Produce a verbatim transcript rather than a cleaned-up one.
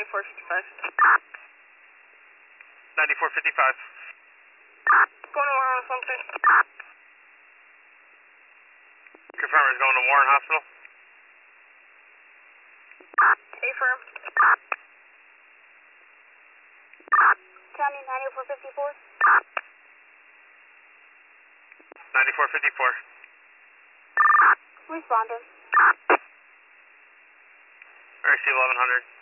ninety-four fifty-five. ninety-four fifty-five. Going to Warren something. Confirm is going to Warren Hospital. A-firm. County ninety-four fifty-four. ninety-four fifty-four. Responding. R C eleven hundred.